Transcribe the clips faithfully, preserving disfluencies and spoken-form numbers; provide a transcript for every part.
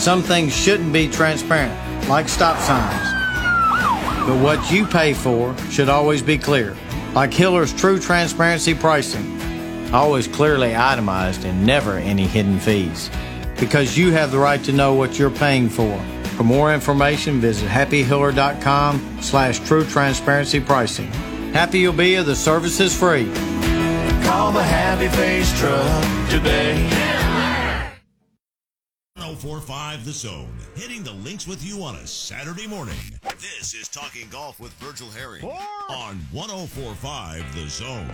some things shouldn't be transparent, like stop signs. But what you pay for should always be clear, like Hiller's True Transparency Pricing. Always clearly itemized and never any hidden fees. Because you have the right to know what you're paying for. For more information, visit happyhiller.com slash true transparency pricing. Happy you'll be, the service is free. Call the Happy Face Truck today. one oh four point five The Zone, hitting the links with you on a Saturday morning. This is Talking Golf with Virgil Herring on one oh four point five The Zone.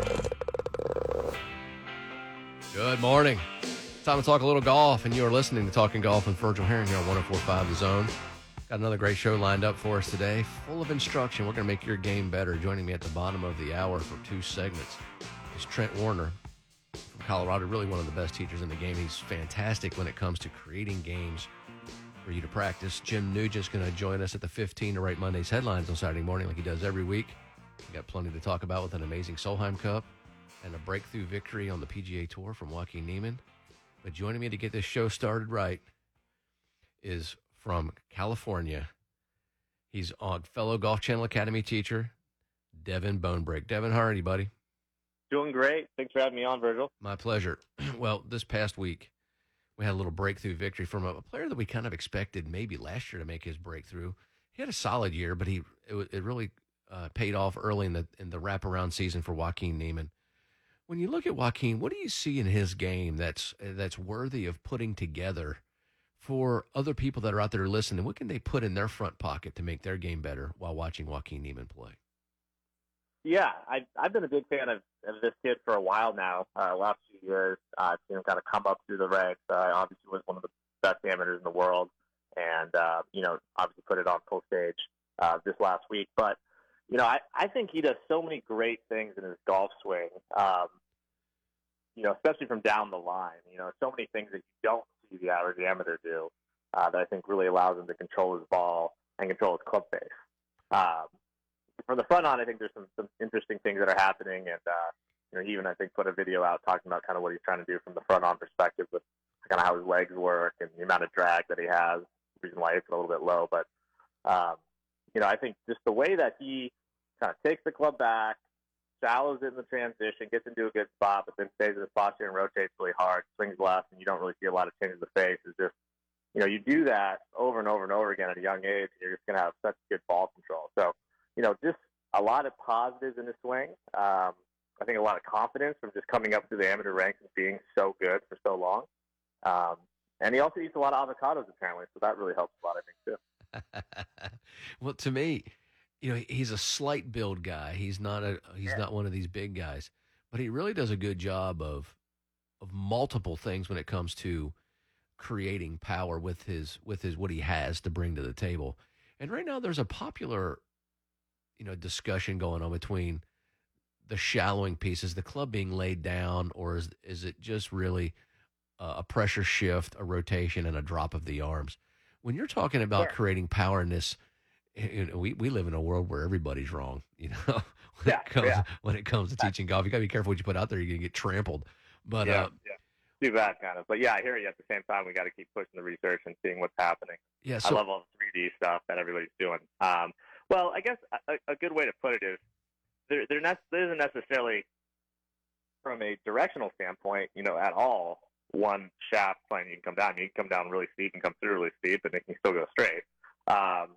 Good morning. Time to talk a little golf, and you are listening to Talking Golf with Virgil Herring here on one oh four point five The Zone. Got another great show lined up for us today, full of instruction. We're going to make your game better. Joining me at the bottom of the hour for two segments is Trent Warner from Colorado, really one of the best teachers in the game. He's fantastic when it comes to creating games for you to practice. Jim Nugent's going to join us at the fifteen to write Monday's headlines on Saturday morning like he does every week. We got plenty to talk about with an amazing Solheim Cup and a breakthrough victory on the P G A Tour from Joaquin Niemann. But joining me to get this show started right is from California. He's a fellow Golf Channel Academy teacher, Devin Bonebrake. Devin, how are you, buddy? Doing great. Thanks for having me on, Virgil. My pleasure. Well, this past week, we had a little breakthrough victory from a player that we kind of expected maybe last year to make his breakthrough. He had a solid year, but he it, it really uh, paid off early in the in the wraparound season for Joaquin Niemann. When you look at Joaquin, what do you see in his game that's that's worthy of putting together for other people that are out there listening? What can they put in their front pocket to make their game better while watching Joaquin Niemann play? Yeah, I, I've been a big fan of, of this kid for a while now. Uh, last few years, uh, I've seen him kind of come up through the ranks. Uh, obviously was one of the best amateurs in the world, and, uh, you know, obviously put it on full stage uh, this last week. But, you know, I, I think he does so many great things in his golf swing, um, you know, especially from down the line. You know, so many things that you don't see the average amateur do uh, that I think really allows him to control his ball and control his club face. Um, from the front on, I think there's some, some interesting things that are happening. And, uh, you know, he even, I think, put a video out talking about kind of what he's trying to do from the front on perspective with kind of how his legs work and the amount of drag that he has, the reason why it's a little bit low. But, um, you know, I think just the way that he kind of takes the club back, shallows it in the transition, gets into a good spot, but then stays in his posture and rotates really hard, swings left, and you don't really see a lot of changes of the face. It's just, you know, you do that over and over and over again at a young age, and you're just going to have such good ball control. So, you know, just a lot of positives in his swing. Um, I think a lot of confidence from just coming up through the amateur ranks and being so good for so long. Um, and he also eats a lot of avocados, apparently, so that really helps a lot, I think, too. Well, to me, you know, he's a slight build guy. He's not a he's yeah. not one of these big guys, but he really does a good job of of multiple things when it comes to creating power with his with his what he has to bring to the table. And right now, there's a popular, you know, discussion going on between the shallowing pieces, the club being laid down, or is is it just really uh, a pressure shift, a rotation, and a drop of the arms? When you're talking about yeah. creating power in this, you know, we, we live in a world where everybody's wrong, you know, when, yeah, it comes, yeah. when it comes to teaching golf. You got to be careful what you put out there. You're going to get trampled. But yeah, uh, yeah. Too bad, kind of. But, yeah, I hear you. At the same time, we got to keep pushing the research and seeing what's happening. Yeah, so, I love all the three D stuff that everybody's doing. Um, well, I guess a, a good way to put it is there, there, ne- there isn't necessarily, from a directional standpoint, you know, at all, one shaft plane you can come down. You can come down really steep and come through really steep, and it can still go straight. Um,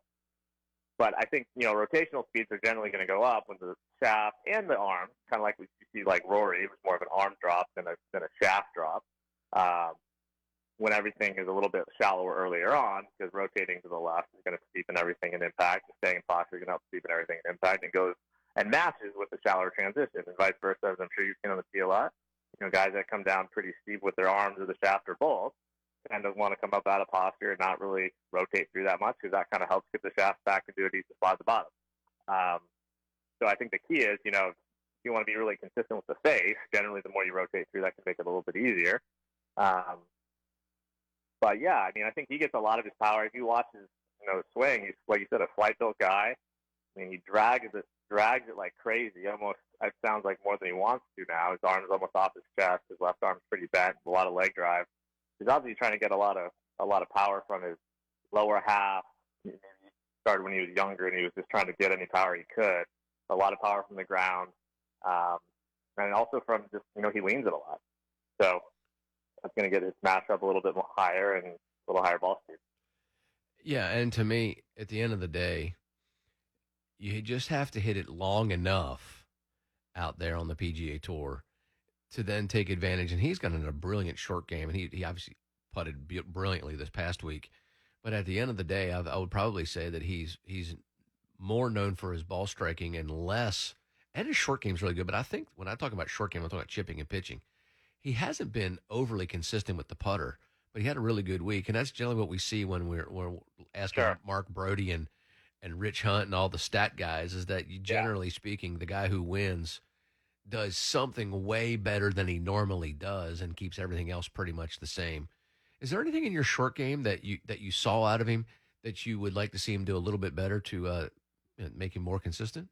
but I think, you know, rotational speeds are generally going to go up when the shaft and the arm, kind of like we see like Rory, it was more of an arm drop than a, than a shaft drop. Um, when everything is a little bit shallower earlier on, because rotating to the left is going to steepen everything in impact, and staying in posture is going to help steepen everything in impact, and goes and matches with the shallower transition, and vice versa, as I'm sure you've seen on the tee a lot. You know, guys that come down pretty steep with their arms or the shaft or both tend to want to come up out of posture and not really rotate through that much, because that kind of helps get the shaft back into a decent spot at the bottom. Um, so I think the key is, you know, if you want to be really consistent with the face, generally the more you rotate through, that can make it a little bit easier. Um, but, yeah, I mean, I think he gets a lot of his power. If you watch his, you know, swing, he's, like you said, a flight-built guy. I mean, he drags it, drags it like crazy. Almost, it sounds like more than he wants to now. His arm's almost off his chest. His left arm's pretty bent, a lot of leg drive. He's obviously trying to get a lot of a lot of power from his lower half. Maybe he started when he was younger, and he was just trying to get any power he could. A lot of power from the ground, um, and also from just, you know, he leans it a lot. So that's going to get his smash up a little bit more higher and a little higher ball speed. Yeah, and to me, at the end of the day, you just have to hit it long enough out there on the P G A Tour to then take advantage. And he's got a brilliant short game, and he, he obviously putted brilliantly this past week. But at the end of the day, I, I would probably say that he's he's more known for his ball striking and less, and his short game's really good. But I think when I talk about short game, I'm talking about chipping and pitching. He hasn't been overly consistent with the putter, but he had a really good week. And that's generally what we see when we're, we're asking Sure. Mark Brody and, and Rich Hunt and all the stat guys, is that you, generally yeah. speaking, the guy who wins does something way better than he normally does and keeps everything else pretty much the same. Is there anything in your short game that you that you saw out of him that you would like to see him do a little bit better to uh, make him more consistent?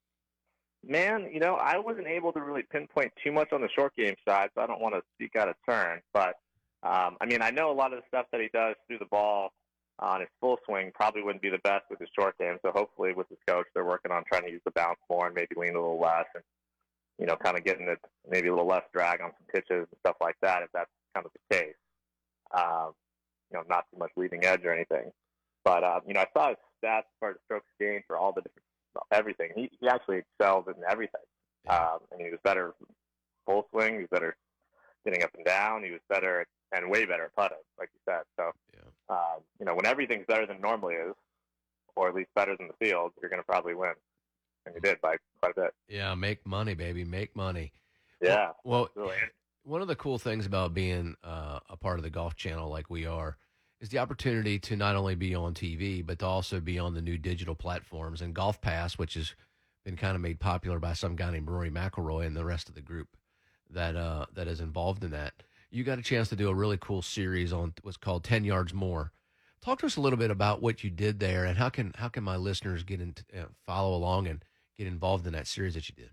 Man, you know, I wasn't able to really pinpoint too much on the short game side, so I don't want to speak out of turn. But, um, I mean, I know a lot of the stuff that he does through the ball on his full swing probably wouldn't be the best with his short game. So hopefully with his coach, they're working on trying to use the bounce more and maybe lean a little less and, you know, kind of getting it maybe a little less drag on some pitches and stuff like that, if that's kind of the case. Um, you know, not too much leading edge or anything. But, um, you know, I saw his stats as far as strokes gained for all the different everything. He, he actually excelled in everything. Um, and he was better full swing. He was better getting up and down. He was better and way better at putting, like you said. So, yeah. um, you know, when everything's better than it normally is, or at least better than the field, you're going to probably win. And he did by quite a bit. Yeah, make money, baby. Make money. Yeah. Well, well one of the cool things about being uh, a part of the Golf Channel like we are is the opportunity to not only be on T V, but to also be on the new digital platforms. And Golf Pass, which has been kind of made popular by some guy named Rory McIlroy and the rest of the group that uh, that is involved in that. You got a chance to do a really cool series on what's called ten yards more. Talk to us a little bit about what you did there, and how can how can my listeners get in, uh, follow along and get involved in that series that you did?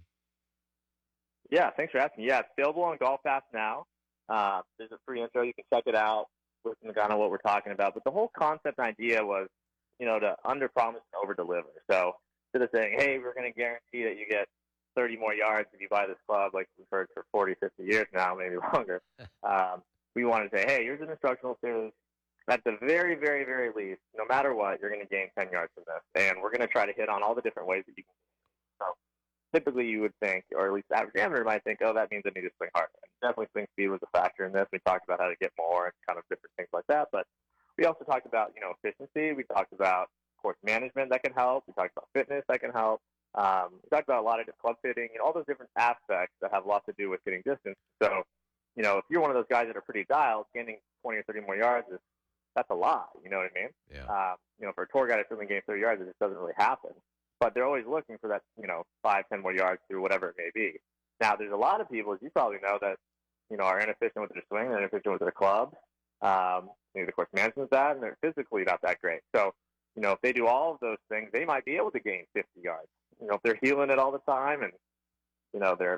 Yeah, thanks for asking. Yeah, it's available on Golf Pass now. Uh, there's a free intro. You can check it out. Listen to kind of what we're talking about. But the whole concept and idea was, you know, to under-promise and over-deliver. So instead of saying, hey, we're going to guarantee that you get thirty more yards if you buy this club, like we've heard for forty, fifty years now, maybe longer, um, we want to say, hey, here's an instructional series. At the very, very, very least, no matter what, you're going to gain ten yards from this. And we're going to try to hit on all the different ways that you can. So typically you would think, or at least the average amateur might think, oh, that means I need to swing harder. And definitely swing speed was a factor in this. We talked about how to get more and kind of different things like that. But we also talked about, you know, efficiency. We talked about course management that can help. We talked about fitness that can help. Um, we talked about a lot of club fitting and all those different aspects that have a lot to do with getting distance. So, you know, if you're one of those guys that are pretty dialed, gaining twenty or thirty more yards is that's a lot. You know what I mean? Yeah. Um, you know, for a tour guy to suddenly gain thirty yards, it just doesn't really happen. But they're always looking for that, you know, five, ten more yards through whatever it may be. Now, there's a lot of people, as you probably know, that, you know, are inefficient with their swing, they're inefficient with their clubs. Um, maybe the course management's bad, and they're physically not that great. So, you know, if they do all of those things, they might be able to gain fifty yards. You know, if they're heeling it all the time and, you know, they're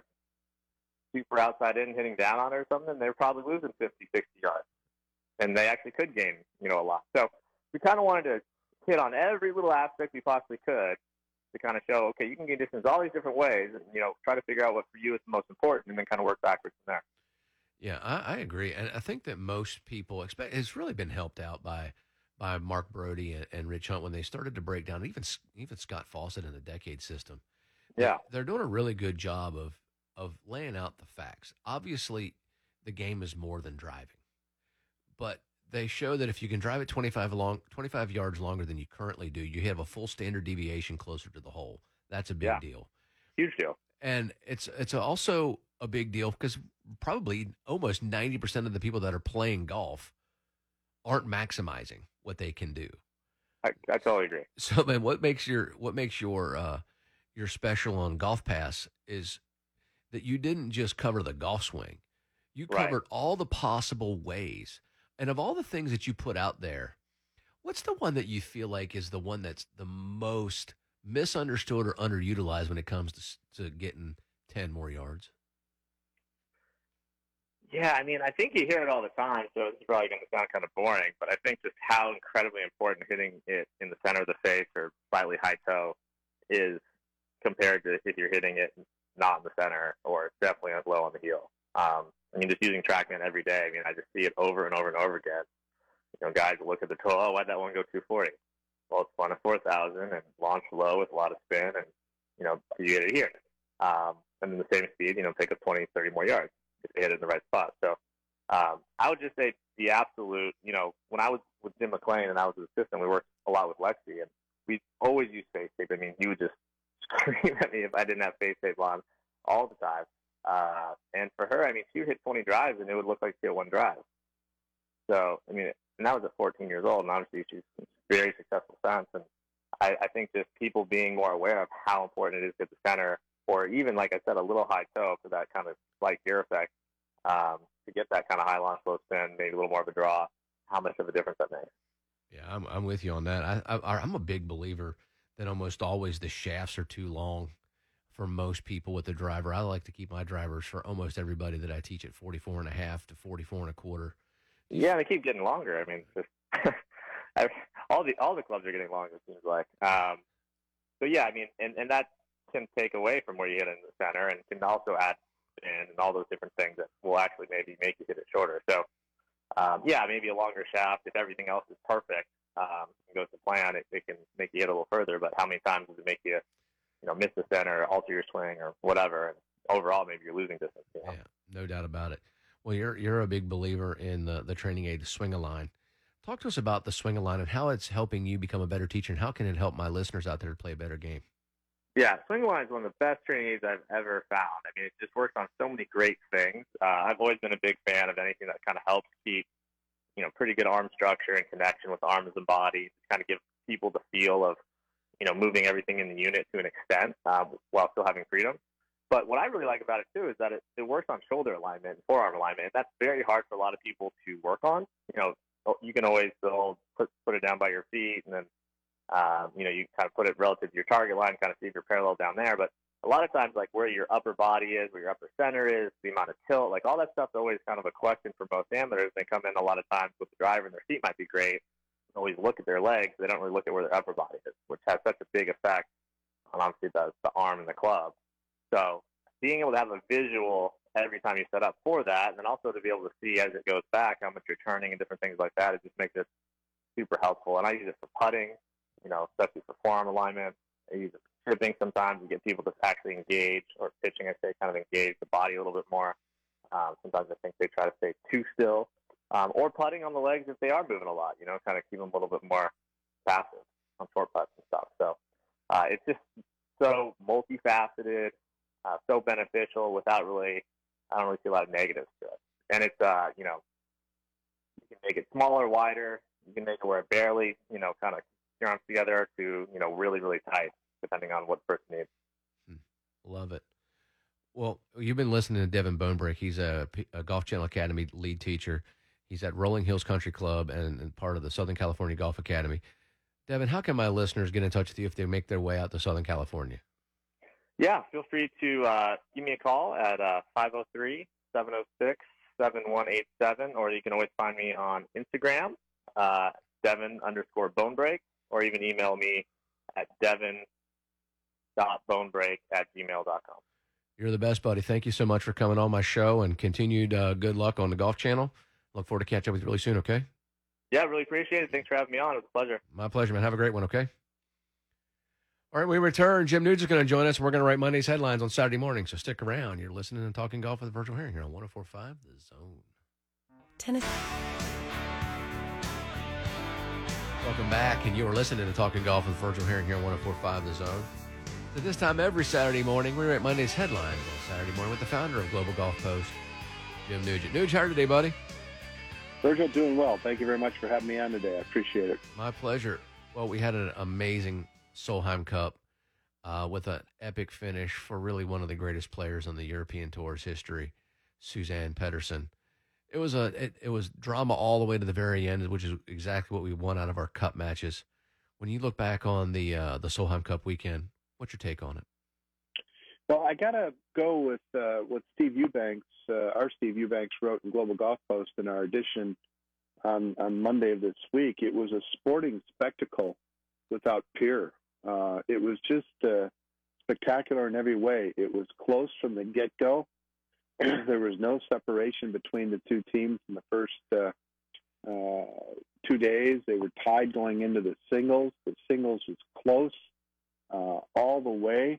super outside in hitting down on it or something, they're probably losing fifty, sixty yards. And they actually could gain, you know, a lot. So we kind of wanted to hit on every little aspect we possibly could to kind of show, okay, you can gain distance all these different ways and, you know, try to figure out what for you is the most important and then kind of work backwards from there. Yeah, I, I agree. And I think that most people expect, it's really been helped out by by Mark Brody and, and Rich Hunt when they started to break down, even even Scott Fawcett in the decade system. Yeah. They're doing a really good job of of laying out the facts. Obviously, the game is more than driving. But they show that if you can drive it twenty-five long, twenty-five yards longer than you currently do, you have a full standard deviation closer to the hole. That's a big yeah. deal. Huge deal. And it's it's also a big deal because probably almost ninety percent of the people that are playing golf aren't maximizing what they can do. I, I totally agree. So, man, what makes your what makes your uh, your special on Golf Pass is that you didn't just cover the golf swing. You covered right. all the possible ways. And of all the things that you put out there, what's the one that you feel like is the one that's the most misunderstood or underutilized when it comes to to getting ten more yards? Yeah, I mean, I think you hear it all the time, so it's probably going to sound kind of boring, but I think just how incredibly important hitting it in the center of the face or slightly high toe is compared to if you're hitting it not in the center or definitely low on the heel. Um, I mean, just using TrackMan every day, I mean, I just see it over and over and over again. You know, guys look at the toe, oh, why'd that one go two forty? Well, it's spun at four thousand and launched low with a lot of spin, and, you know, you get it here. Um, and then the same speed, you know, take up twenty, thirty more yards if they hit it in the right spot. So um, I would just say the absolute, you know, when I was with Jim McLean and I was his assistant, we worked a lot with Lexi, and we always used face tape. I mean, he would just scream at me if I didn't have face tape on all the time. Uh, and for her, I mean, she would hit twenty drives, and it would look like she hit one drive. So, I mean, and that was at fourteen years old, and obviously she's very successful since. And I, I think just people being more aware of how important it is to hit the center, or even, like I said, a little high toe for that kind of slight gear effect, um, to get that kind of high launch, low spin, maybe a little more of a draw, how much of a difference that makes. Yeah, I'm I'm with you on that. I, I I'm a big believer that almost always the shafts are too long for most people with the driver. I like to keep my drivers for almost everybody that I teach at forty-four and a half to forty-four and a quarter. Yeah, they keep getting longer. I mean, just all the all the clubs are getting longer, it seems like. Um, so yeah, I mean, and, and that can take away from where you hit in the center, and can also add spin and all those different things that will actually maybe make you hit it shorter. So um, yeah, maybe a longer shaft if everything else is perfect um, and goes to plan, it, it can make you hit a little further. But how many times does it make you, you know, miss the center, alter your swing, or whatever? And overall, maybe you're losing distance. You know? Yeah, no doubt about it. Well, you're you're a big believer in the, the training aid, the Swing-A-Line. Talk to us about the Swing-A-Line and how it's helping you become a better teacher, and how can it help my listeners out there to play a better game? Yeah, Swing-A-Line is one of the best training aids I've ever found. I mean, it just works on so many great things. Uh, I've always been a big fan of anything that kind of helps keep, you know, pretty good arm structure and connection with arms and body, to kind of give people the feel of, you know, moving everything in the unit to an extent um, while still having freedom. But what I really like about it, too, is that it, it works on shoulder alignment and forearm alignment. And that's very hard for a lot of people to work on. You know, you can always still put, put it down by your feet, and then, um, you know, you kind of put it relative to your target line, kind of see if you're parallel down there. But a lot of times, like where your upper body is, where your upper center is, the amount of tilt, like all that stuff's always kind of a question for most amateurs. They come in a lot of times with the driver, and their feet might be great. They always look at their legs. They don't really look at where their upper body is, which has such a big effect on, obviously, the, the arm and the club. So being able to have a visual every time you set up for that, and then also to be able to see as it goes back how much you're turning and different things like that, it just makes it super helpful. And I use it for putting, you know, especially for forearm alignment. I use it for chipping sometimes to get people to actually engage, or pitching, I say, kind of engage the body a little bit more. Um, sometimes I think they try to stay too still. Um, or putting on the legs if they are moving a lot, you know, kind of keep them a little bit more passive on short putts and stuff. So uh, it's just so multifaceted, uh, so beneficial without really, I don't really see a lot of negatives to it. And it's, uh, you know, you can make it smaller, wider. You can make it where it barely, you know, kind of your arms together to, you know, really, really tight, depending on what the person needs. Love it. Well, you've been listening to Devin Bonebreak. He's a, a Golf Channel Academy lead teacher. He's at Rolling Hills Country Club and, and part of the Southern California Golf Academy. Devin, how can my listeners get in touch with you if they make their way out to Southern California? Yeah, feel free to uh, give me a call at uh, five oh three, seven oh six, seven one eight seven, or you can always find me on Instagram, uh, Devin underscore Bonebreak, or even email me at devin dot bonebreak at gmail dot com. You're the best, buddy. Thank you so much for coming on my show, and continued uh, good luck on the Golf Channel. Look forward to catching up with you really soon, okay? Yeah, really appreciate it. Thanks for having me on. It was a pleasure. My pleasure, man. Have a great one, okay? All right, we return. Jim Nudes is going to join us. We're going to write Monday's headlines on Saturday morning, so stick around. You're listening and Talking Golf with Virgil Herring here on one oh four point five The Zone. Tennessee. Welcome back, and you are listening to Talking Golf with Virgil Herring here on one oh four point five The Zone. At this time every Saturday morning, we write Monday's headlines on Saturday morning with the founder of Global Golf Post, Jim Nugent. Nuge, how are you today, buddy? Virgil, doing well. Thank you very much for having me on today. I appreciate it. My pleasure. Well, we had an amazing Solheim Cup uh, with an epic finish for really one of the greatest players on the European Tour's history, Suzanne Pedersen. It was a it, it was drama all the way to the very end, which is exactly what we won out of our cup matches. When you look back on the uh, the Solheim Cup weekend, what's your take on it? Well, I got to go with uh, what Steve Eubanks, uh, our Steve Eubanks wrote in Global Golf Post in our edition on, on Monday of this week. It was a sporting spectacle without peer. Uh, it was just uh, spectacular in every way. It was close from the get-go. There was no separation between the two teams in the first uh, uh, two days. They were tied going into the singles. The singles was close uh, all the way.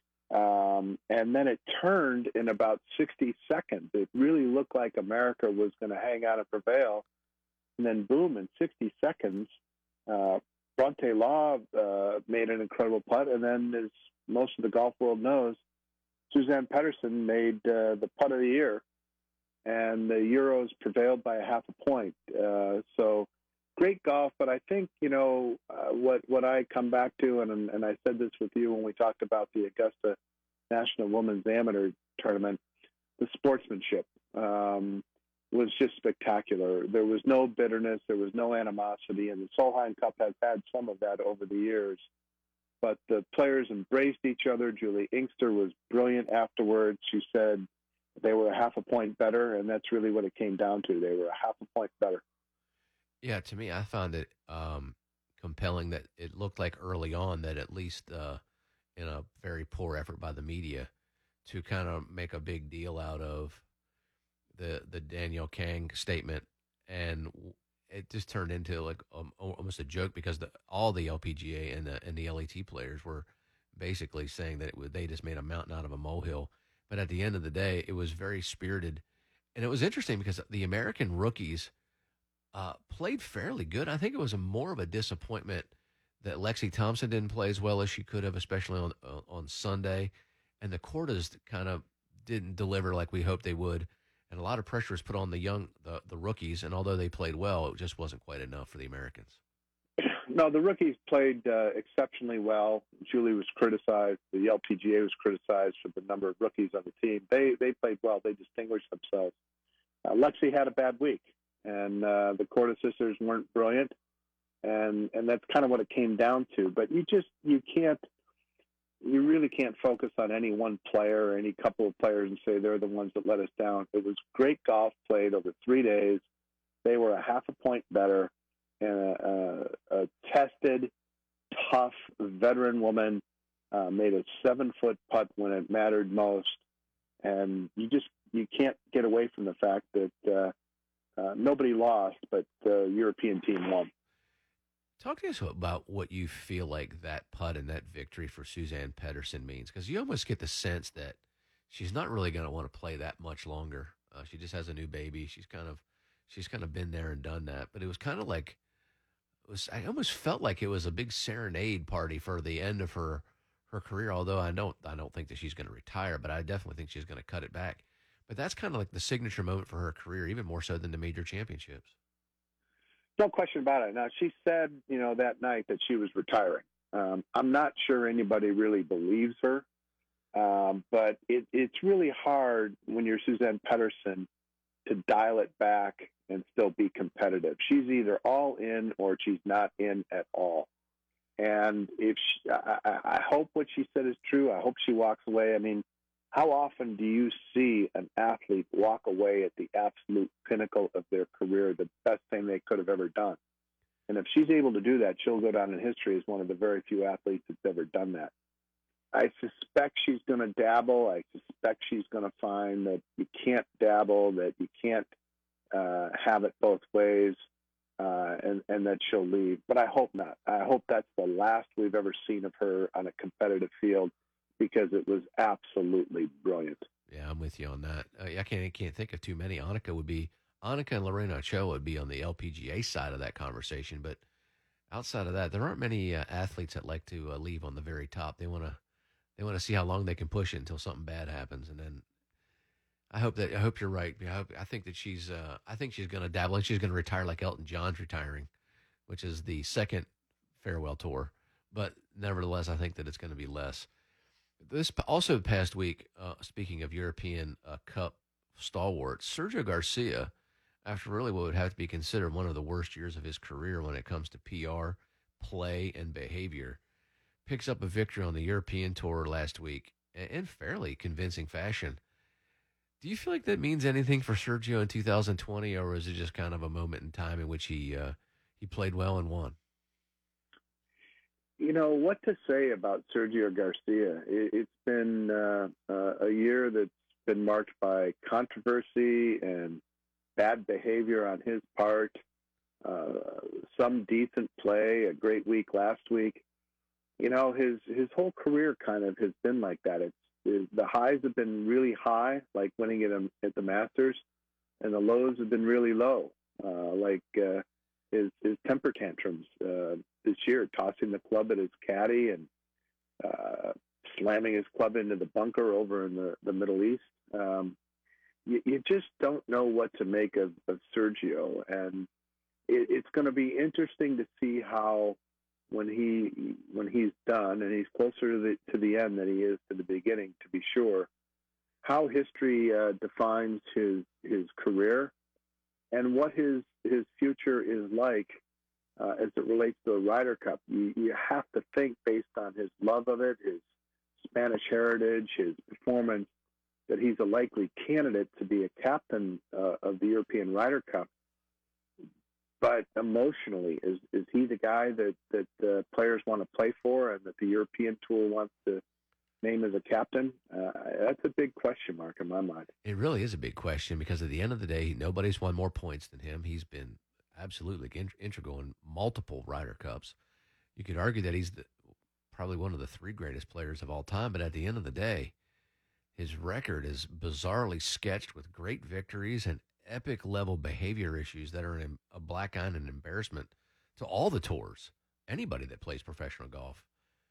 Um, and then it turned in about sixty seconds. It really looked like America was going to hang out and prevail. And then, boom, in sixty seconds, uh, Bronte Law uh, made an incredible putt. And then, as most of the golf world knows, Suzann Pettersen made uh, the putt of the year. And the Euros prevailed by a half a point. Uh, so great golf. But I think, you know, uh, what, what I come back to, and, and I said this with you when we talked about the Augusta National Women's Amateur Tournament, the sportsmanship um, was just spectacular. There was no bitterness. There was no animosity. And the Solheim Cup has had some of that over the years. But the players embraced each other. Julie Inkster was brilliant afterwards. She said they were a half a point better, and that's really what it came down to. They were a half a point better. Yeah, to me, I found it um, compelling that it looked like early on that at least uh, in a very poor effort by the media to kind of make a big deal out of the the Danielle Kang statement, and it just turned into like um, almost a joke because the, all the L P G A and the and the L A T players were basically saying that it was, they just made a mountain out of a molehill. But at the end of the day, it was very spirited, and it was interesting because the American rookies uh, played fairly good. I think it was a more of a disappointment that Lexi Thompson didn't play as well as she could have, especially on uh, on Sunday, and the Kordas kind of didn't deliver like we hoped they would. And a lot of pressure was put on the young, the, the rookies, and although they played well, it just wasn't quite enough for the Americans. No, the rookies played uh, exceptionally well. Julie was criticized. The L P G A was criticized for the number of rookies on the team. They they played well. They distinguished themselves. Uh, Lexi had a bad week, and uh, the Korda sisters weren't brilliant, and and that's kind of what it came down to. But you just you can't. You really can't focus on any one player or any couple of players and say they're the ones that let us down. It was great golf played over three days. They were a half a point better, and a, a, a tested, tough veteran woman uh, made a seven-foot putt when it mattered most. And you just you can't get away from the fact that uh, uh, nobody lost, but the European team won. Talk to us about what you feel like that putt and that victory for Suzann Pettersen means, because you almost get the sense that she's not really going to want to play that much longer. Uh, she just has a new baby. She's kind of, she's kind of been there and done that. But it was kind of like, it was. I almost felt like it was a big serenade party for the end of her her career. Although I don't, I don't think that she's going to retire, but I definitely think she's going to cut it back. But that's kind of like the signature moment for her career, even more so than the major championships. No question about it. Now, she said, you know, that night that she was retiring. Um, I'm not sure anybody really believes her, um, but it, it's really hard when you're Suzann Pettersen to dial it back and still be competitive. She's either all in or she's not in at all. And if she, I, I hope what she said is true. I hope she walks away. I mean, how often do you see an athlete walk away at the absolute pinnacle of their career, the best thing they could have ever done? And if she's able to do that, she'll go down in history as one of the very few athletes that's ever done that. I suspect she's going to dabble. I suspect she's going to find that you can't dabble, that you can't uh, have it both ways, uh, and, and that she'll leave. But I hope not. I hope that's the last we've ever seen of her on a competitive field, because it was absolutely brilliant. Yeah, I'm with you on that. Uh, I can't I can't think of too many. Annika would be Annika and Lorena Ochoa would be on the L P G A side of that conversation, but outside of that, there aren't many uh, athletes that like to uh, leave on the very top. They want to they want to see how long they can push it until something bad happens, and then I hope that I hope you're right. I hope I think that she's uh, I think she's going to dabble and she's going to retire like Elton John's retiring, which is the second farewell tour. But nevertheless, I think that it's going to be less. This also past week, uh, speaking of European uh, Cup stalwarts, Sergio Garcia, after really what would have to be considered one of the worst years of his career when it comes to P R, play, and behavior, picks up a victory on the European Tour last week in fairly convincing fashion. Do you feel like that means anything for Sergio in two thousand twenty, or was it just kind of a moment in time in which he uh, he played well and won? You know, what to say about Sergio Garcia? It, it's been uh, uh, a year that's been marked by controversy and bad behavior on his part, uh, some decent play, a great week last week. You know, his, his whole career kind of has been like that. It's, it, the highs have been really high, like winning at, a, at the Masters, and the lows have been really low, uh, like uh, his, his temper tantrums uh, this year, tossing the club at his caddy and uh, slamming his club into the bunker over in the, the Middle East. Um, you, you just don't know what to make of, of Sergio, and it, it's going to be interesting to see how when he when he's done, and he's closer to the to the end than he is to the beginning, to be sure, how history uh, defines his his career and what his his future is like uh, as it relates to the Ryder Cup. You, you have to think, based on his love of it, his Spanish heritage, his performance, that he's a likely candidate to be a captain uh, of the European Ryder Cup. But emotionally, is is he the guy that that uh, players want to play for, and that the European Tour wants to name as a captain? Uh, that's a big question mark in my mind. It really is a big question, because at the end of the day, nobody's won more points than him. He's been absolutely in- integral in multiple Ryder Cups. You could argue that he's the, probably one of the three greatest players of all time, but at the end of the day, his record is bizarrely sketched with great victories and epic level behavior issues that are an, a black eye and an embarrassment to all the tours, anybody that plays professional golf.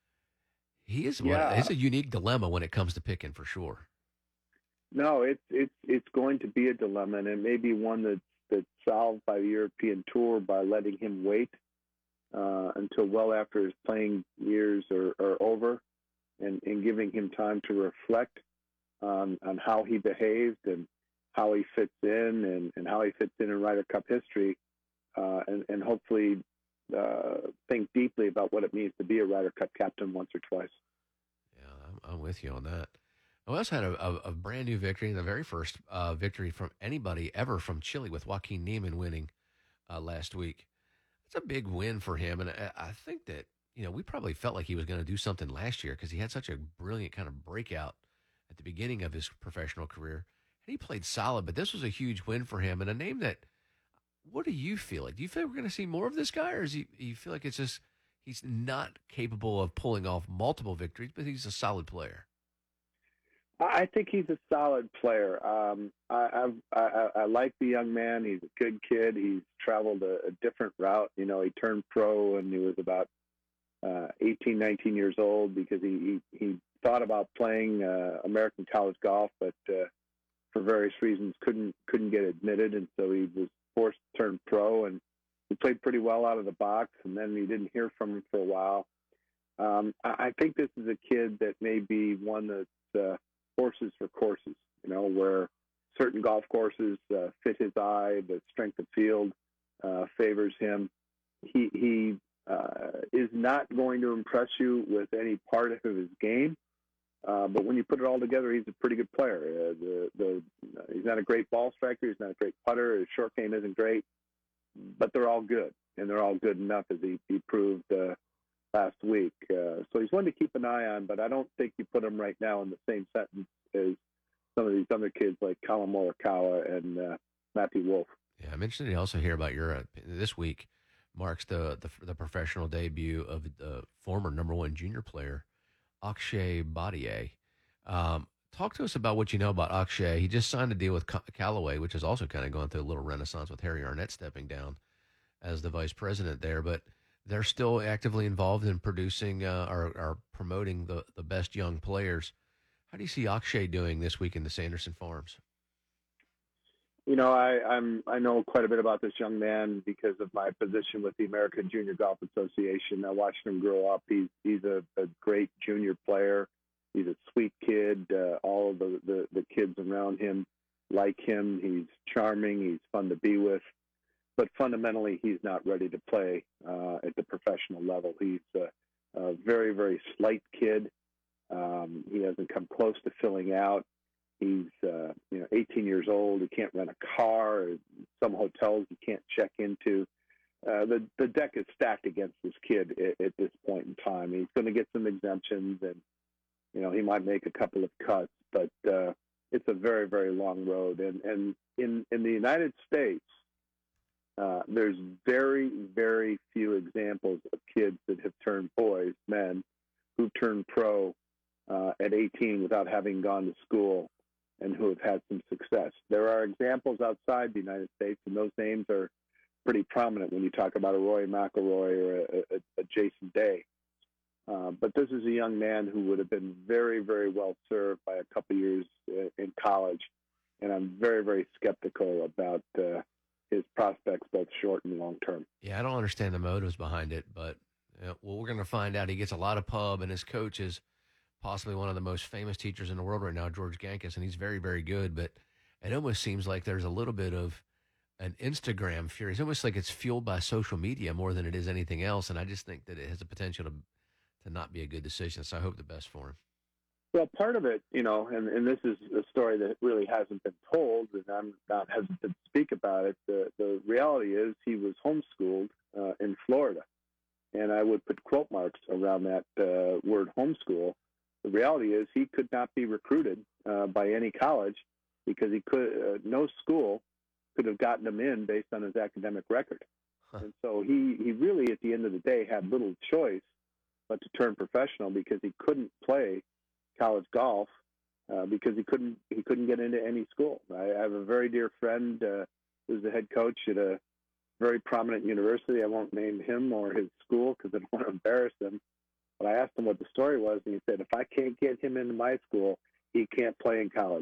He is yeah. one, it's a unique dilemma when it comes to picking, for sure. No, it's it's it's going to be a dilemma, and it may be one that's that's solved by the European Tour by letting him wait uh, until well after his playing years are, are over, and, and giving him time to reflect on on how he behaved and how he fits in, and, and how he fits in in Ryder Cup history, uh, and, and hopefully uh, think deeply about what it means to be a Ryder Cup captain once or twice. Yeah, I'm, I'm with you on that. I also had a, a, a brand new victory, the very first uh, victory from anybody ever from Chile, with Joaquin Niemann winning uh, last week. It's a big win for him, and I, I think that, you know, we probably felt like he was going to do something last year because he had such a brilliant kind of breakout at the beginning of his professional career. And he played solid, but this was a huge win for him, and a name that, what do you feel like? Do you feel like we're going to see more of this guy, or is he, you feel like it's just he's not capable of pulling off multiple victories, but he's a solid player? I think he's a solid player. Um, I, I've, I, I like the young man. He's a good kid. He's traveled a, a different route. You know, he turned pro when he was about uh, eighteen, nineteen years old because he, he, he thought about playing uh, American college golf, but uh, for various reasons couldn't couldn't get admitted, and so he was forced to turn pro, and he played pretty well out of the box, and then we didn't hear from him for a while. Um, I, I think this is a kid that may be one that's uh, horses for courses, you know, where certain golf courses uh, fit his eye, the strength of field uh, favors him. He, he uh, is not going to impress you with any part of his game, uh, but when you put it all together, he's a pretty good player. Uh, the, the, uh, he's not a great ball striker. He's not a great putter. His short game isn't great, but they're all good, and they're all good enough, as he, he proved uh, last week. Uh, so he's one to keep an eye on, but I don't think you put him right now in the same sentence as some of these other kids like Colin Morikawa and uh, Matthew Wolff. Yeah, I'm interested to also hear about your, uh, this week marks the, the the professional debut of the former number one junior player, Akshay Bhatia. Um, talk to us about what you know about Akshay. He just signed a deal with Callaway, which is also kind of going through a little renaissance with Harry Arnett stepping down as the vice president there, but they're still actively involved in producing uh, or, or promoting the, the best young players. How do you see Akshay doing this week in the Sanderson Farms? You know, I, I'm I know quite a bit about this young man because of my position with the American Junior Golf Association. I watched him grow up. He's he's a, a great junior player. He's a sweet kid. Uh, all of the, the, the kids around him like him. He's charming. He's fun to be with. But fundamentally, he's not ready to play uh, at the professional level. He's a, a very, very slight kid. Um, he hasn't come close to filling out. He's uh, you know eighteen years old. He can't rent a car. Some hotels he can't check into. Uh, the the deck is stacked against this kid at, at this point in time. He's going to get some exemptions, and you know he might make a couple of cuts, but uh, it's a very very long road. And and in in the United States, uh, there's very very few examples of kids that have turned boys, men, who turned pro uh, at eighteen without having gone to school and who have had some success. There are examples outside the United States, and those names are pretty prominent when you talk about a Rory McIlroy or a, a, a Jason Day. Uh, but this is a young man who would have been very, very well served by a couple years uh, in college, and I'm very, very skeptical about uh, his prospects, both short and long term. Yeah, I don't understand the motives behind it, but you know, well, we're going to find out. He gets a lot of pub, and his coach is possibly one of the most famous teachers in the world right now, George Gankus, and he's very, very good. But it almost seems like there's a little bit of an Instagram fury. It's almost like it's fueled by social media more than it is anything else, and I just think that it has the potential to to not be a good decision. So I hope the best for him. Well, part of it, you know, and, and this is a story that really hasn't been told, and I'm not hesitant to speak about it. The, the reality is he was homeschooled uh, in Florida, and I would put quote marks around that uh, word homeschool. The reality is he could not be recruited uh, by any college because he could uh, no school could have gotten him in based on his academic record. Huh. And so he, he really, at the end of the day, had little choice but to turn professional because he couldn't play college golf uh, because he couldn't he couldn't get into any school. I, I have a very dear friend uh, who's the head coach at a very prominent university. I won't name him or his school because I don't want to embarrass him. But I asked him what the story was, and he said, if I can't get him into my school, he can't play in college.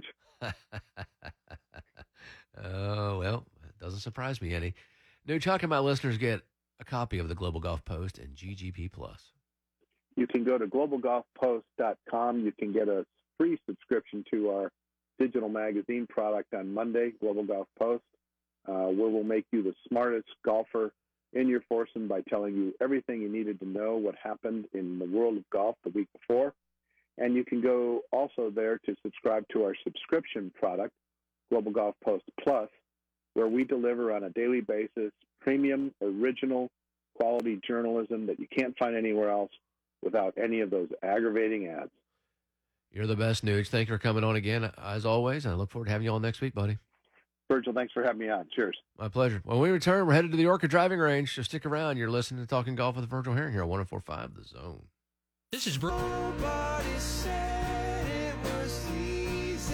Oh, well, it doesn't surprise me any. Nooch, how can my listeners get a copy of the Global Golf Post and G G P Plus? You can go to global golf post dot com. You can get a free subscription to our digital magazine product on Monday, Global Golf Post, uh, where we'll make you the smartest golfer in your foursome by telling you everything you needed to know what happened in the world of golf the week before. And you can go also there to subscribe to our subscription product, Global Golf Post Plus, where we deliver on a daily basis premium, original, quality journalism that you can't find anywhere else without any of those aggravating ads. You're the best, Nooch. Thank you for coming on again, as always, and I look forward to having you on next week, buddy. Virgil, thanks for having me on. Cheers. My pleasure. When we return, we're headed to the Orca driving range, so stick around. You're listening to Talking Golf with Virgil Herring here on one oh four point five The Zone. This is Bro. Nobody said it was easy.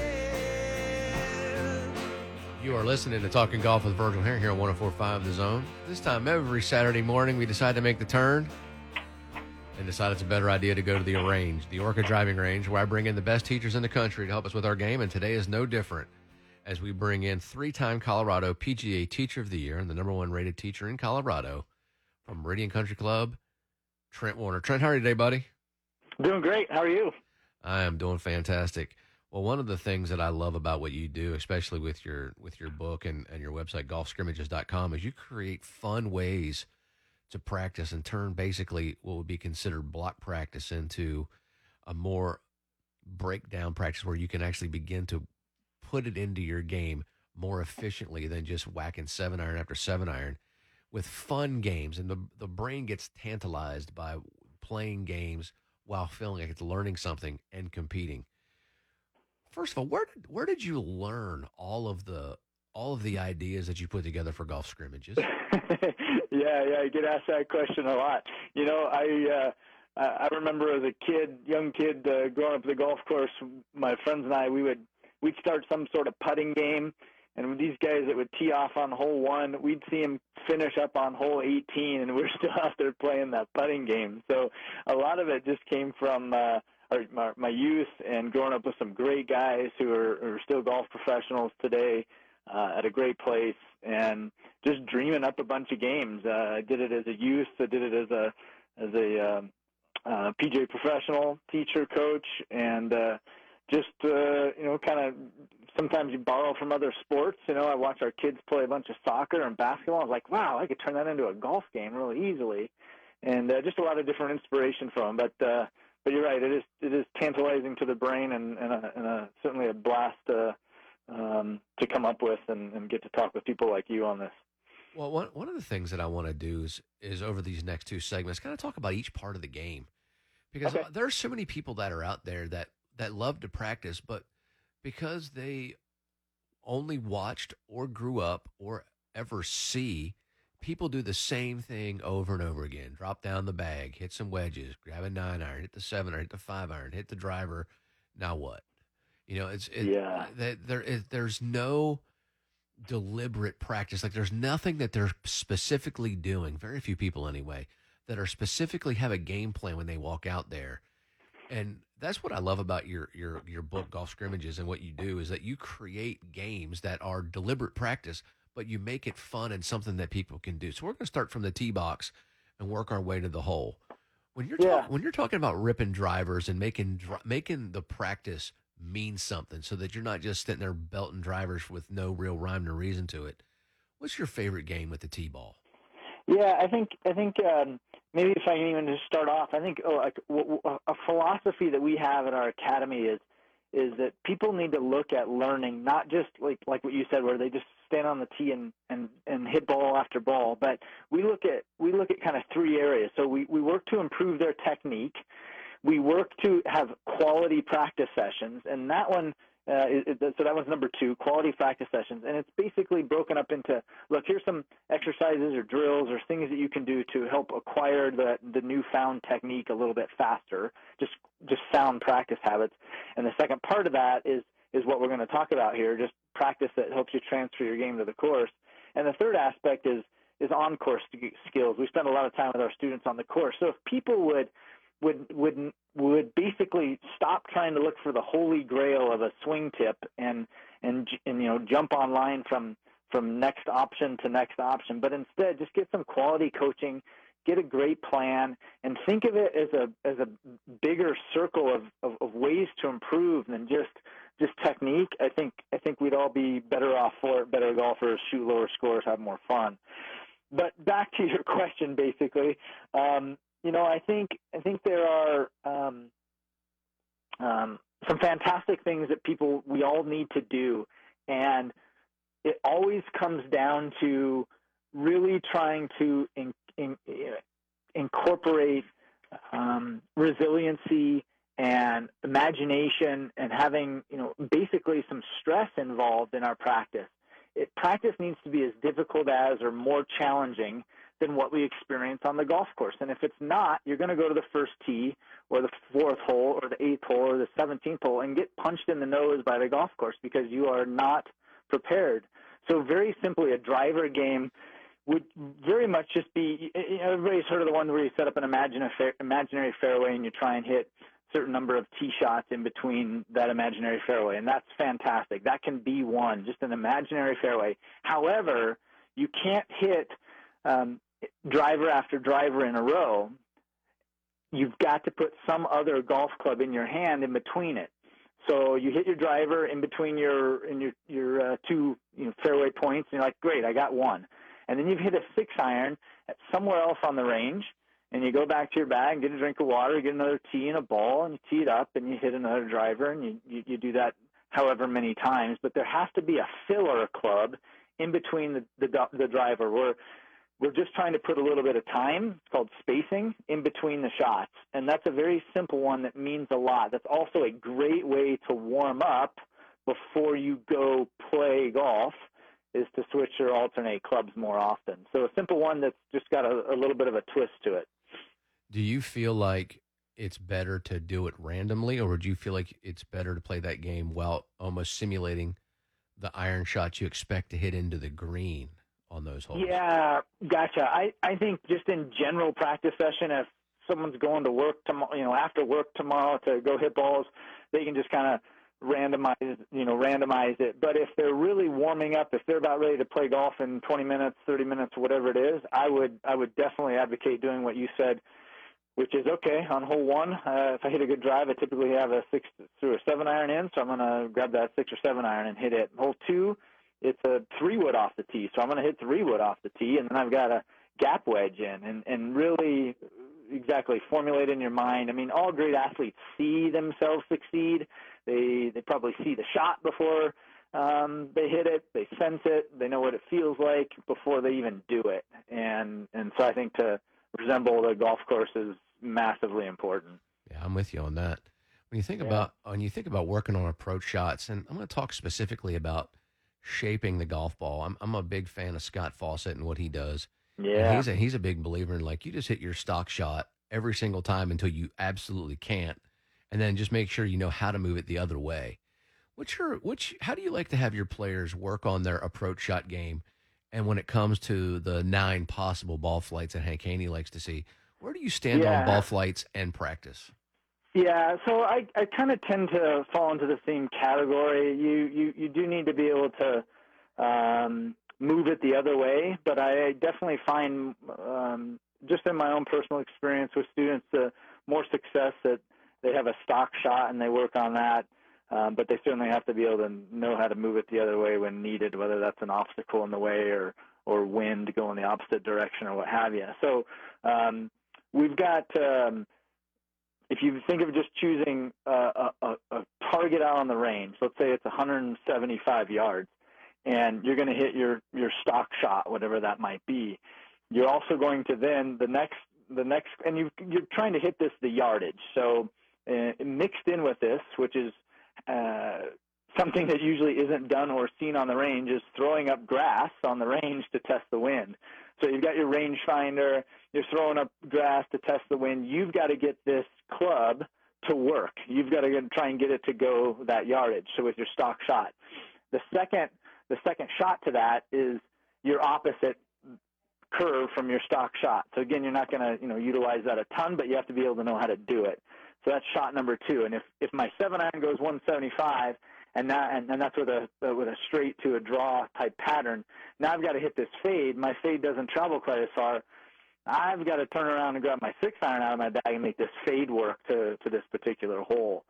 You are listening to Talking Golf with Virgil Herring here on one oh four point five The Zone. This time every Saturday morning, we decide to make the turn and decide it's a better idea to go to the range, the Orca driving range, where I bring in the best teachers in the country to help us with our game, and today is no different as we bring in three-time Colorado P G A Teacher of the Year and the number one rated teacher in Colorado from Meridian Country Club, Trent Warner. Trent, how are you today, buddy? Doing great. How are you? I am doing fantastic. Well, one of the things that I love about what you do, especially with your with your book and, and your website, golf scrimmages dot com, is you create fun ways to practice and turn basically what would be considered block practice into a more breakdown practice where you can actually begin to put it into your game more efficiently than just whacking seven iron after seven iron with fun games. And the, the brain gets tantalized by playing games while feeling like it's learning something and competing. First of all, where did, where did you learn all of the all of the ideas that you put together for golf scrimmages? yeah, yeah, I get asked that question a lot. You know, I uh, I remember as a kid, young kid, uh, growing up at the golf course, my friends and I, we would we'd start some sort of putting game, and with these guys that would tee off on hole one, we'd see them finish up on hole eighteen, and we're still out there playing that putting game. So a lot of it just came from uh, our, my, my youth and growing up with some great guys who are, are still golf professionals today uh, at a great place, and just dreaming up a bunch of games. Uh, I did it as a youth. I did it as a as a um, uh, P G A professional, teacher, coach, and uh, just uh, you know, kind of. Sometimes you borrow from other sports. You know, I watch our kids play a bunch of soccer and basketball. I was like, wow, I could turn that into a golf game really easily. And uh, just a lot of different inspiration from them. But uh, but you're right. It is it is tantalizing to the brain, and, and, a, and a, certainly a blast uh, um, to come up with and, and get to talk with people like you on this. Well, one one of the things that I want to do is is over these next two segments, kind of talk about each part of the game, because Okay. there are so many people that are out there that that love to practice, but because they only watched or grew up or ever see people do the same thing over and over again. Drop down the bag, hit some wedges, grab a nine iron, hit the seven iron, hit the five iron, hit the driver. Now what? You know, it's it, Yeah. that there is there's no deliberate practice. Like there's nothing that they're specifically doing. Very few people anyway that are specifically have a game plan when they walk out there. And that's what I love about your your your book, Golf Scrimmages, and what you do is that you create games that are deliberate practice, but you make it fun and something that people can do. So we're going to start from the tee box and work our way to the hole. When you're Yeah. talk, when you're talking about ripping drivers and making dri- making the practice mean something, so that you're not just sitting there belting drivers with no real rhyme or reason to it. What's your favorite game with the tee ball? Yeah, I think I think um, maybe if I can even just start off, I think oh, like w- w- a philosophy that we have at our academy is is that people need to look at learning, not just like like what you said, where they just stand on the tee and, and, and hit ball after ball, but we look at we look at kind of three areas. So we, we work to improve their technique, we work to have quality practice sessions, and that one. Uh, it, it, so that was number two, quality practice sessions. And it's basically broken up into, look, here's some exercises or drills or things that you can do to help acquire the, the newfound technique a little bit faster, just just sound practice habits. And the second part of that is is what we're going to talk about here, just practice that helps you transfer your game to the course. And the third aspect is is on-course skills. We spend a lot of time with our students on the course. So if people would would would would basically stop trying to look for the holy grail of a swing tip and and and you know jump online from from next option to next option, but instead just get some quality coaching, get a great plan, and think of it as a as a bigger circle of, of, of ways to improve than just just technique. I think I think we'd all be better off for it, better golfers, shoot lower scores, have more fun. But back to your question, basically. Um, You know, I think I think there are um, um, some fantastic things that people we all need to do, and it always comes down to really trying to in, in, incorporate um, resiliency and imagination, and having you know basically some stress involved in our practice. It, practice needs to be as difficult as or more challenging than what we experience on the golf course. And if it's not, you're going to go to the first tee or the fourth hole or the eighth hole or the seventeenth hole and get punched in the nose by the golf course because you are not prepared. So very simply, a driver game would very much just be, you know, everybody's heard of the one where you set up an imaginary fairway and you try and hit a certain number of tee shots in between that imaginary fairway, and that's fantastic. That can be one, just an imaginary fairway. However, you can't hit um, driver after driver in a row. You've got to put some other golf club in your hand in between it. So you hit your driver in between your in your your uh, two you know, fairway points, and you're like, great, I got one. And then you hit a six iron at somewhere else on the range, and you go back to your bag and get a drink of water, get another tee and a ball, and you tee it up, and you hit another driver, and you, you, you do that however many times. But there has to be a filler club in between the the, the driver. We're we're just trying to put a little bit of time. It's called spacing in between the shots, and that's a very simple one that means a lot. That's also a great way to warm up before you go play golf, is to switch or alternate clubs more often. So a simple one that's just got a, a little bit of a twist to it. Do you feel like it's better to do it randomly, or would you feel like it's better to play that game while almost simulating the iron shots you expect to hit into the green on those holes? Yeah, gotcha. I, I think just in general practice session, if someone's going to work tomorrow, you know, after work tomorrow to go hit balls, they can just kind of randomize, you know, randomize it. But if they're really warming up, if they're about ready to play golf in twenty minutes, thirty minutes, whatever it is, I would, I would definitely advocate doing what you said, which is, okay, on hole one, uh, if I hit a good drive, I typically have a six through a seven iron in, so I'm going to grab that six or seven iron and hit it. Hole two, it's a three wood off the tee, so I'm going to hit three wood off the tee, and then I've got a gap wedge in, and, and really exactly exactly formulate in your mind. I mean, all great athletes see themselves succeed. They they probably see the shot before um, they hit it. They sense it. They know what it feels like before they even do it. And and so I think to resemble the golf course is massively important. Yeah, I'm with you on that. When you think Yeah. about when you think about working on approach shots, and I'm going to talk specifically about shaping the golf ball. I'm I'm a big fan of Scott Fawcett and what he does. And Yeah. he's a he's a big believer in, like, you just hit your stock shot every single time until you absolutely can't, and then just make sure you know how to move it the other way. What's your which how do you like to have your players work on their approach shot game? And when it comes to the nine possible ball flights that Hank Haney likes to see, where do you stand Yeah. on ball flights and practice? Yeah, so I, I kind of tend to fall into the same category. You, you, you do need to be able to um, move it the other way, but I definitely find um, just in my own personal experience with students, the more success that they have a stock shot and they work on that, um, but they certainly have to be able to know how to move it the other way when needed, whether that's an obstacle in the way or, or wind going the opposite direction or what have you. So um, we've got um, – if you think of just choosing a, a, a target out on the range, let's say it's one hundred seventy-five yards, and you're going to hit your, your stock shot, whatever that might be. You're also going to then the next the next, and you you're trying to hit this the yardage. So uh, mixed in with this, which is uh, something that usually isn't done or seen on the range, is throwing up grass on the range to test the wind. So you've got your rangefinder, you're throwing up grass to test the wind. You've got to get this club to work. You've got to get, try and get it to go that yardage. So with your stock shot, the second the second shot to that is your opposite curve from your stock shot. So again, you're not going to you know utilize that a ton, but you have to be able to know how to do it. So that's shot number two. And if if my seven iron goes one seventy-five. And, that, and, and that's with a uh, with a straight to a draw type pattern. Now I've got to hit this fade. My fade doesn't travel quite as far. I've got to turn around and grab my six iron out of my bag and make this fade work to, to this particular hole.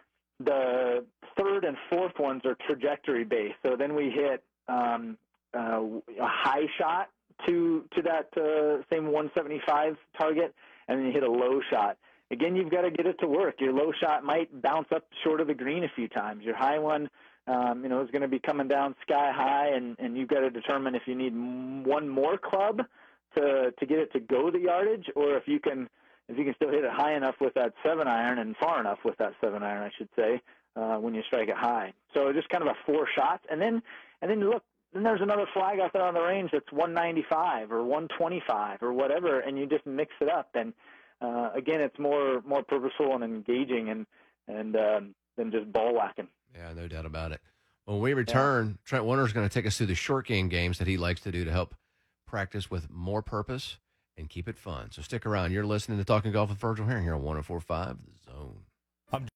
The third and fourth ones are trajectory based. So then we hit um, uh, a high shot to to that uh, same one seventy-five target, and then you hit a low shot. Again, you've got to get it to work. Your low shot might bounce up short of the green a few times. Your high one, um, you know, is going to be coming down sky high, and, and you've got to determine if you need m- one more club to to get it to go the yardage, or if you can if you can still hit it high enough with that seven iron and far enough with that seven iron, I should say, uh, when you strike it high. So just kind of a four shots, and then and then look. Then there's another flag out there on the range that's one ninety-five or one twenty-five or whatever, and you just mix it up and. Uh, again, it's more more purposeful and engaging and and um, than just ball whacking. Yeah, no doubt about it. When we return, yeah. Trent Warner is going to take us through the short game games that he likes to do to help practice with more purpose and keep it fun. So stick around. You're listening to Talking Golf with Virgil Herring here on one oh four point five The Zone. I'm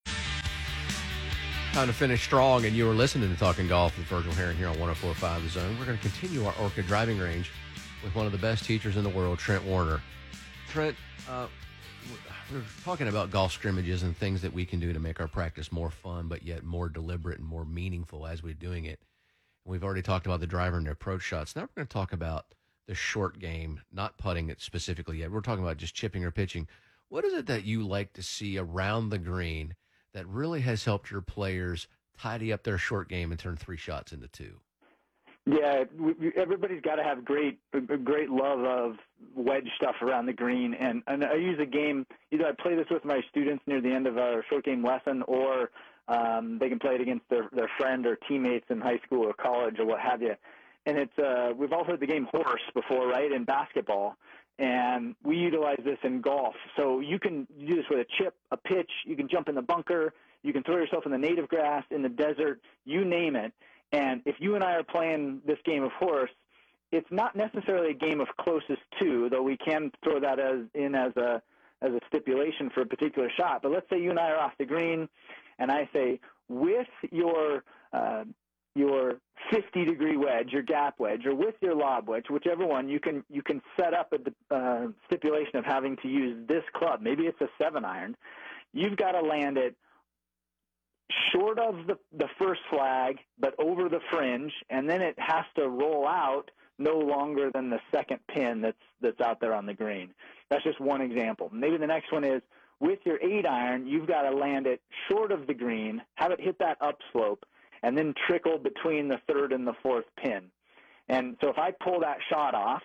Time to finish strong, and you are listening to Talking Golf with Virgil Herring here on one oh four point five The Zone. We're going to continue our Orca driving range with one of the best teachers in the world, Trent Warner. Trent, uh, we're talking about golf scrimmages and things that we can do to make our practice more fun, but yet more deliberate and more meaningful as we're doing it. And we've already talked about the driver and the approach shots. Now we're going to talk about the short game, not putting it specifically yet. We're talking about just chipping or pitching. What is it that you like to see around the green that really has helped your players tidy up their short game and turn three shots into two? Yeah, we, we, everybody's got to have great, a great love of wedge stuff around the green, and, and I use a game. Either I play this with my students near the end of our short game lesson, or um, they can play it against their their friend or teammates in high school or college or what have you. And it's uh, we've all heard the game horse before, right? In basketball, and we utilize this in golf. So you can do this with a chip, a pitch. You can jump in the bunker. You can throw yourself in the native grass, in the desert. You name it. And if you and I are playing this game of horse, it's not necessarily a game of closest to, though we can throw that as in as a as a stipulation for a particular shot. But let's say you and I are off the green, and I say, with your uh, your fifty degree wedge, your gap wedge, or with your lob wedge, whichever one, you can you can set up a uh, stipulation of having to use this club. Maybe it's a seven iron. You've got to land it short of the, the first flag, but over the fringe, and then it has to roll out no longer than the second pin that's that's out there on the green. That's just one example. Maybe the next one is with your eight iron, you've got to land it short of the green, have it hit that upslope, and then trickle between the third and the fourth pin. And so if I pull that shot off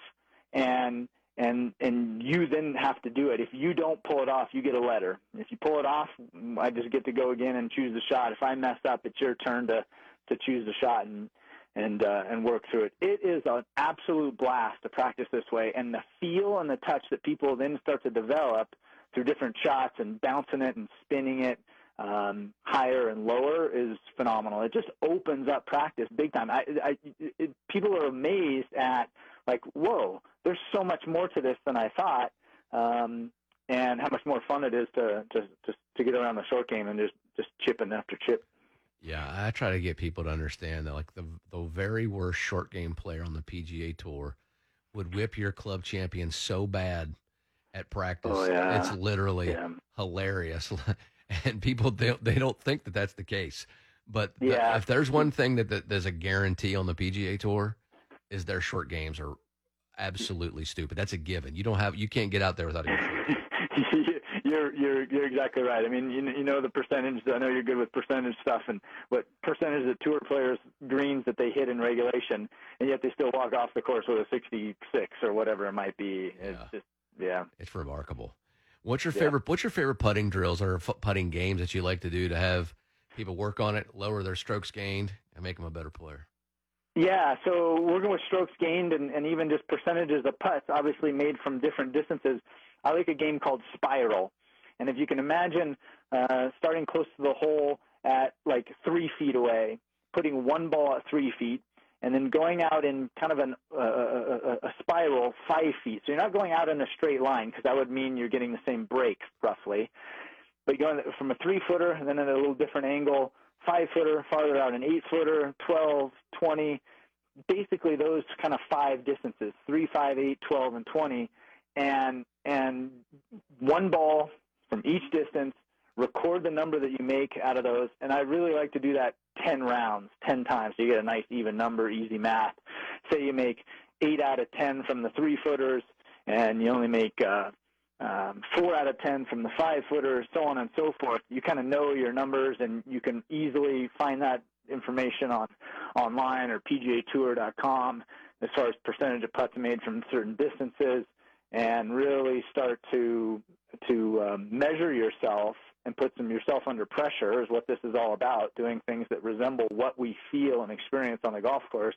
and and and you then have to do it. If you don't pull it off, you get a letter. If you pull it off, I just get to go again and choose the shot. If I mess up, it's your turn to, to choose the shot and and uh, and work through it. It is an absolute blast to practice this way, and the feel and the touch that people then start to develop through different shots and bouncing it and spinning it um, higher and lower is phenomenal. It just opens up practice big time. I, I, it, people are amazed at, like, whoa, there's so much more to this than I thought, um, and how much more fun it is to, to, to, to get around the short game and just, just chipping after chip. Yeah, I try to get people to understand that, like, the the very worst short game player on the P G A Tour would whip your club champion so bad at practice. Oh, yeah. It's literally Yeah. hilarious. And people, they, they don't think that that's the case. But the- Yeah. if there's one thing that, that there's a guarantee on the P G A Tour, is their short games are absolutely stupid. That's a given. You don't have, you can't get out there without a good short. You're you're you're exactly right. I mean, you you know the percentage. I know you're good with percentage stuff, and what percentage of tour players greens that they hit in regulation, and yet they still walk off the course with a sixty-six or whatever it might be. It's Yeah. just yeah. It's remarkable. What's your Yeah. favorite? What's your favorite putting drills or f- putting games that you like to do to have people work on it, lower their strokes gained, and make them a better player? Yeah, so working with strokes gained and, and even just percentages of putts, obviously made from different distances. I like a game called Spiral. And if you can imagine uh, starting close to the hole at like three feet away, putting one ball at three feet, and then going out in kind of an, uh, a, a spiral five feet. So you're not going out in a straight line because that would mean you're getting the same break roughly. But you're going from a three-footer and then at a little different angle, five-footer, farther out an eight-footer, twelve, twenty, basically those kind of five distances, three, five, eight, twelve, and twenty, and and one ball from each distance, record the number that you make out of those, and I really like to do that ten rounds, ten times, so you get a nice even number, easy math. Say you make eight out of ten from the three-footers, and you only make uh, um, four out of ten from the five-footers, so on and so forth. You kind of know your numbers, and you can easily find that information on online or P G A Tour dot com as far as percentage of putts made from certain distances, and really start to to um, measure yourself and put some yourself under pressure is what this is all about, doing things that resemble what we feel and experience on the golf course.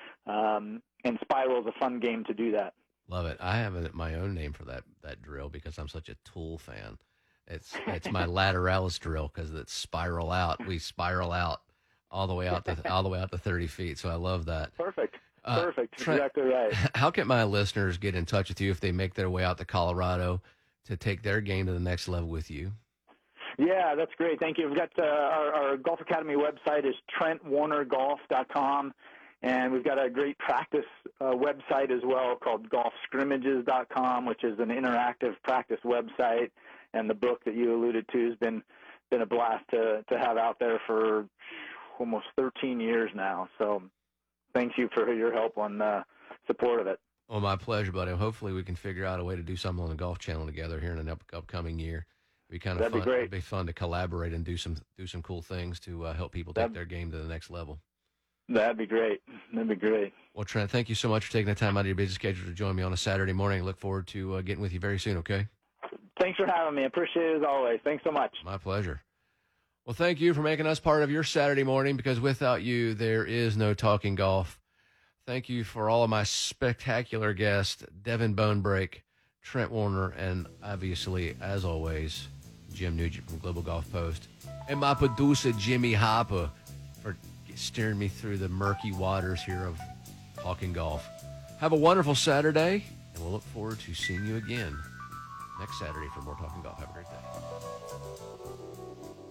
Um, and Spiral is a fun game to do that. Love it. I have a, my own name for that that drill because I'm such a Tool fan. It's it's my lateralis drill because it's spiral out. We spiral out all the way out to all the way out to thirty feet. So I love that. Perfect. Uh, Perfect. Trent, exactly right. How can my listeners get in touch with you if they make their way out to Colorado to take their game to the next level with you? Yeah, that's great. Thank you. We've got uh, our, our Golf Academy website is trent warner golf dot com, and we've got a great practice uh, website as well called golf scrimmages dot com, which is an interactive practice website. And the book that you alluded to has been been a blast to to have out there for almost thirteen years now. So thank you for your help on uh, support of it. Well, my pleasure, buddy. Hopefully we can figure out a way to do something on the Golf Channel together here in an up, upcoming year. It'd be kind of That'd be fun. great. It'd be fun to collaborate and do some do some cool things to uh, help people take That'd- their game to the next level. That'd be great. That'd be great. Well, Trent, thank you so much for taking the time out of your busy schedule to join me on a Saturday morning. I look forward to uh, getting with you very soon, okay? Thanks for having me. I appreciate it as always. Thanks so much. My pleasure. Well, thank you for making us part of your Saturday morning because without you, there is no Talking Golf. Thank you for all of my spectacular guests, Devin Bonebreak, Trent Warner, and obviously, as always, Jim Nugent from Global Golf Post, and my producer, Jimmy Hopper, for steering me through the murky waters here of Talking Golf. Have a wonderful Saturday, and we'll look forward to seeing you again next Saturday for more Talking Golf. Have a great day.